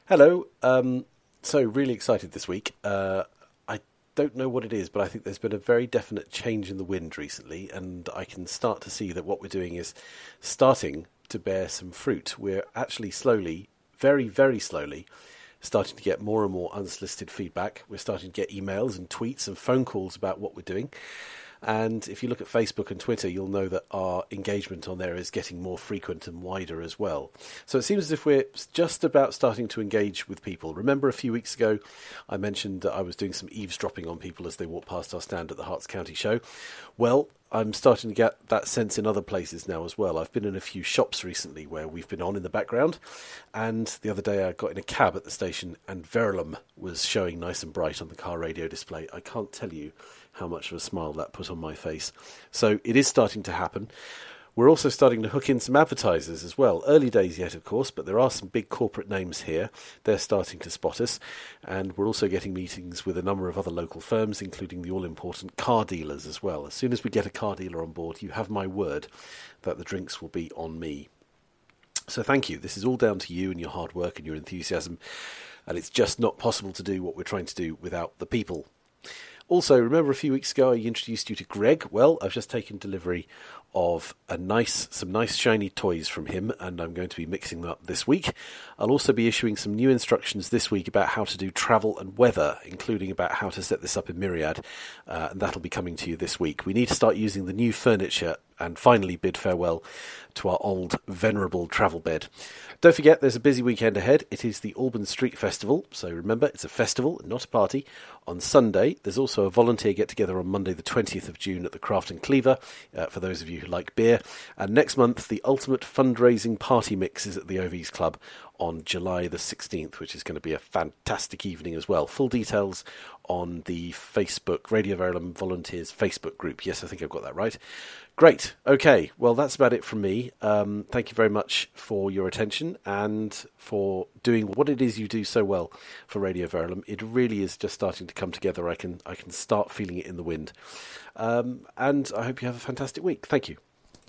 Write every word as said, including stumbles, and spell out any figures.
Hello. Um, so really excited this week. Uh, I don't know what it is, but I think there's been a very definite change in the wind recently, and I can start to see that what we're doing is starting to bear some fruit. We're actually slowly, very, very slowly, starting to get more and more unsolicited feedback. We're starting to get emails and tweets and phone calls about what we're doing. And if you look at Facebook and Twitter, you'll know that our engagement on there is getting more frequent and wider as well. So it seems as if we're just about starting to engage with people. Remember a few weeks ago, I mentioned that I was doing some eavesdropping on people as they walked past our stand at the Herts County Show. Well, I'm starting to get that sense in other places now as well. I've been in a few shops recently where we've been on in the background, and the other day I got in a cab at the station and Verulam was showing nice and bright on the car radio display. I can't tell you how much of a smile that put on my face. So it is starting to happen. We're also starting to hook in some advertisers as well. Early days yet, of course, but there are some big corporate names here. They're starting to spot us. And we're also getting meetings with a number of other local firms, including the all-important car dealers as well. As soon as we get a car dealer on board, you have my word that the drinks will be on me. So thank you. This is all down to you and your hard work and your enthusiasm. And it's just not possible to do what we're trying to do without the people. Also, remember a few weeks ago I introduced you to Greg? Well, I've just taken delivery of a nice, some nice shiny toys from him, and I'm going to be mixing them up this week. I'll also be issuing some new instructions this week about how to do travel and weather, including about how to set this up in Myriad, uh, and that'll be coming to you this week. We need to start using the new furniture and finally bid farewell to our old, venerable travel bed. Don't forget, there's a busy weekend ahead. It is the Alban Street Festival, so remember, it's a festival, not a party, on Sunday. There's also a volunteer get-together on Monday the twentieth of June at the Craft and Cleaver, uh, for those of you who like beer. And next month, the ultimate fundraising party mix is at the O V's Club on July the sixteenth, which is going to be a fantastic evening as well. Full details on the Facebook, Radio Verulam Volunteers Facebook group. Yes, I think I've got that right. Great. Okay. Well, that's about it from me. Um, thank you very much for your attention and for doing what it is you do so well for Radio Verulam. It really is just starting to come together. I can I can start feeling it in the wind. Um, and I hope you have a fantastic week. Thank you.